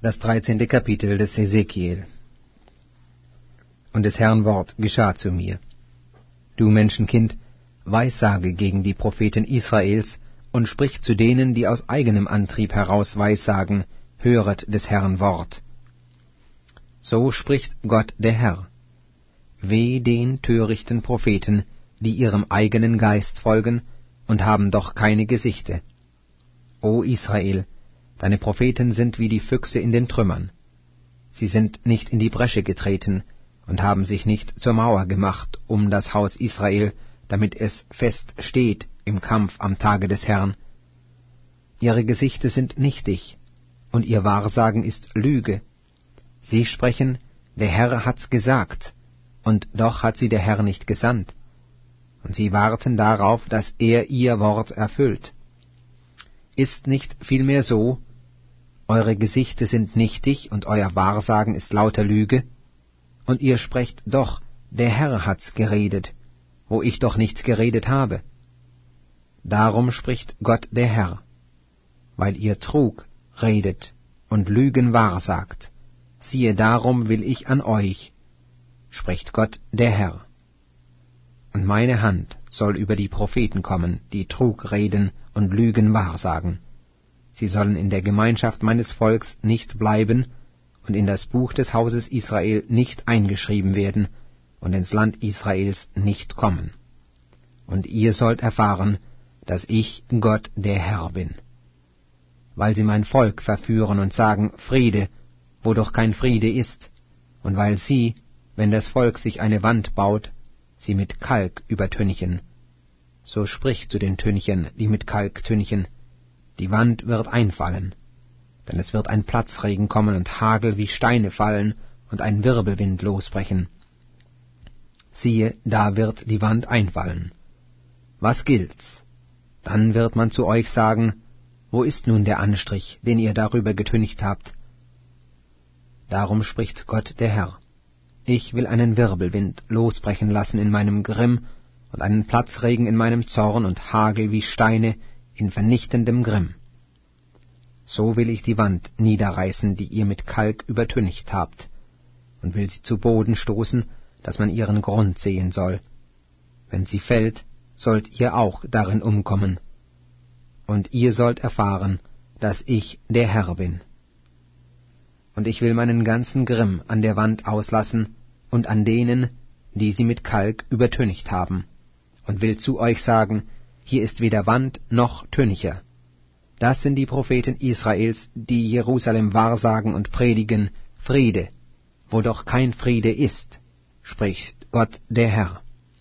Das 13. Kapitel des Hesekiel. Und des Herrn Wort geschah zu mir: Du Menschenkind, weissage gegen die Propheten Israels und sprich zu denen, die aus eigenem Antrieb heraus weissagen: Höret des Herrn Wort. So spricht Gott der Herr: Weh den törichten Propheten, die ihrem eigenen Geist folgen und haben doch keine Gesichte. O Israel, deine Propheten sind wie die Füchse in den Trümmern. Sie sind nicht in die Bresche getreten und haben sich nicht zur Mauer gemacht um das Haus Israel, damit es fest steht im Kampf am Tage des Herrn. Ihre Gesichte sind nichtig, und ihr Wahrsagen ist Lüge. Sie sprechen, der Herr hat's gesagt, und doch hat sie der Herr nicht gesandt. Und sie warten darauf, dass er ihr Wort erfüllt. Ist nicht vielmehr so: Eure Gesichte sind nichtig, und euer Wahrsagen ist lauter Lüge? Und ihr sprecht doch, der Herr hat's geredet, wo ich doch nichts geredet habe. Darum spricht Gott der Herr: Weil ihr Trug redet und Lügen wahrsagt, siehe, darum will ich an euch, spricht Gott der Herr. Und meine Hand soll über die Propheten kommen, die Trug reden und Lügen wahrsagen. Sie sollen in der Gemeinschaft meines Volks nicht bleiben und in das Buch des Hauses Israel nicht eingeschrieben werden und ins Land Israels nicht kommen. Und ihr sollt erfahren, dass ich Gott der Herr bin. Weil sie mein Volk verführen und sagen: Friede, wo doch kein Friede ist, und weil sie, wenn das Volk sich eine Wand baut, sie mit Kalk übertünchen. So sprich zu den Tünchern, die mit Kalk tünchen: Die Wand wird einfallen, denn es wird ein Platzregen kommen und Hagel wie Steine fallen und ein Wirbelwind losbrechen. Siehe, da wird die Wand einfallen. Was gilt's? Dann wird man zu euch sagen: Wo ist nun der Anstrich, den ihr darüber getüncht habt? Darum spricht Gott der Herr: Ich will einen Wirbelwind losbrechen lassen in meinem Grimm und einen Platzregen in meinem Zorn und Hagel wie Steine in vernichtendem Grimm. So will ich die Wand niederreißen, die ihr mit Kalk übertüncht habt, und will sie zu Boden stoßen, dass man ihren Grund sehen soll. Wenn sie fällt, sollt ihr auch darin umkommen. Und ihr sollt erfahren, dass ich der Herr bin. Und ich will meinen ganzen Grimm an der Wand auslassen und an denen, die sie mit Kalk übertüncht haben, und will zu euch sagen: Hier ist weder Wand noch Tüncher. Das sind die Propheten Israels, die Jerusalem wahrsagen und predigen: Friede, wo doch kein Friede ist, spricht Gott der Herr.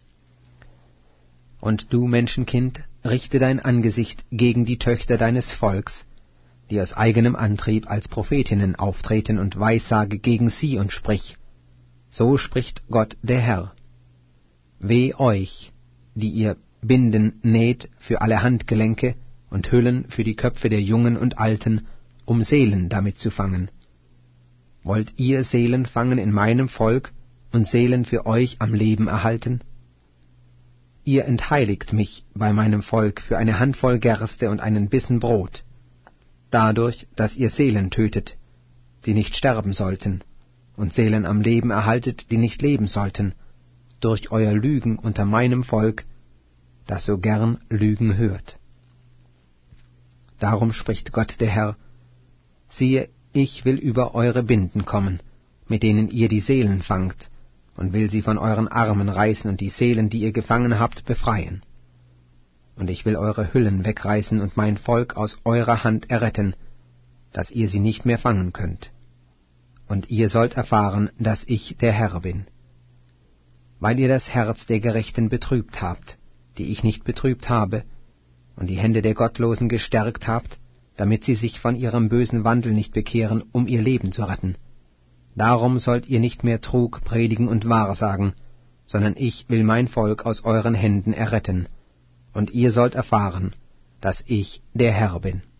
Und du, Menschenkind, richte dein Angesicht gegen die Töchter deines Volks, die aus eigenem Antrieb als Prophetinnen auftreten, und weissage gegen sie und sprich: So spricht Gott der Herr: Weh euch, die ihr Binden näht für alle Handgelenke und Hüllen für die Köpfe der Jungen und Alten, um Seelen damit zu fangen. Wollt ihr Seelen fangen in meinem Volk und Seelen für euch am Leben erhalten? Ihr entheiligt mich bei meinem Volk für eine Handvoll Gerste und einen Bissen Brot, dadurch, dass ihr Seelen tötet, die nicht sterben sollten, und Seelen am Leben erhaltet, die nicht leben sollten, durch euer Lügen unter meinem Volk, das so gern Lügen hört. Darum spricht Gott der Herr: Siehe, ich will über eure Binden kommen, mit denen ihr die Seelen fangt, und will sie von euren Armen reißen und die Seelen, die ihr gefangen habt, befreien. Und ich will eure Hüllen wegreißen und mein Volk aus eurer Hand erretten, dass ihr sie nicht mehr fangen könnt. Und ihr sollt erfahren, dass ich der Herr bin. Weil ihr das Herz der Gerechten betrübt habt, die ich nicht betrübt habe, und die Hände der Gottlosen gestärkt habt, damit sie sich von ihrem bösen Wandel nicht bekehren, um ihr Leben zu retten. Darum sollt ihr nicht mehr Trug predigen und wahrsagen, sondern ich will mein Volk aus euren Händen erretten, und ihr sollt erfahren, dass ich der Herr bin.